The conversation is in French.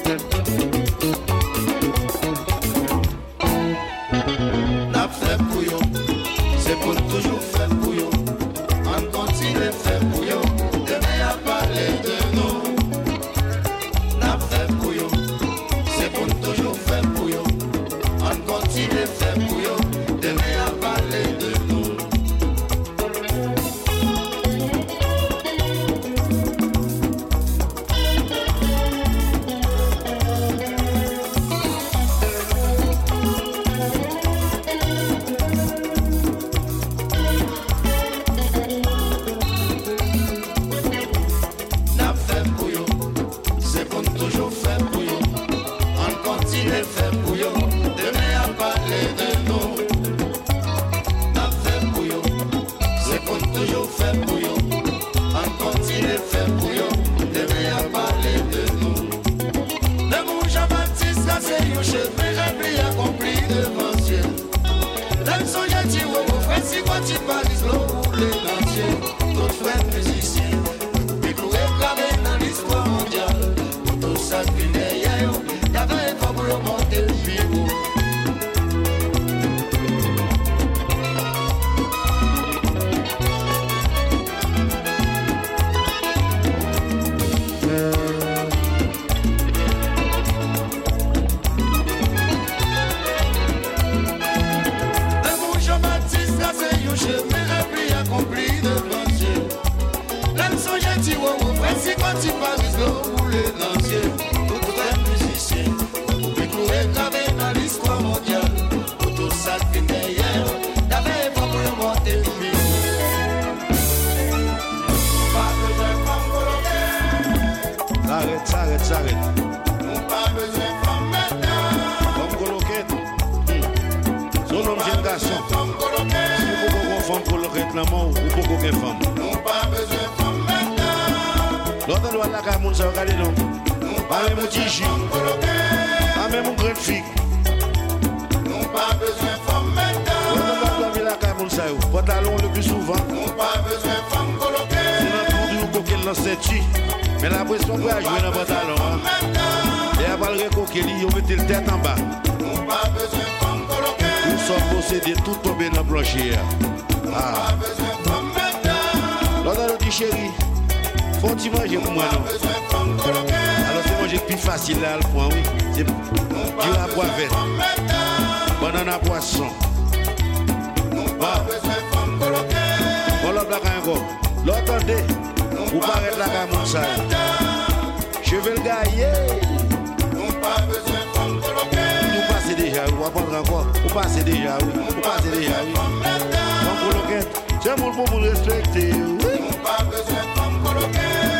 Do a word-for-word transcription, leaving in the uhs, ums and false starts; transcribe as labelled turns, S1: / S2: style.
S1: N'a fait pour yo, c'est pour toujours faire pour yo. On continue de faire pour yo, demain à parler de nous. N'a fait pour yo, c'est pour toujours faire pour yo. On continue de faire pour yo, demain à parler de nous.
S2: Mais la pression pour jouer dans le pantalon. Et après le recoquer, il met la tête en bas. Nous sommes possédés, tout tombé dans le plancher. Ah. L'autre a dit chérie, faut-tu manger pour moi non? Alors c'est manger plus facile là le point, oui. C'est du à poivre vert. Banane à poisson. Bon, l'autre là encore. L'autre entendez. Vous parlez de la gamme, je vais le gagner. Nous passez déjà, vous apprendre encore. Vous passez déjà, oui. Vous passez déjà, oui. Comme coloquette, c'est mon pour vous respecter. Oui.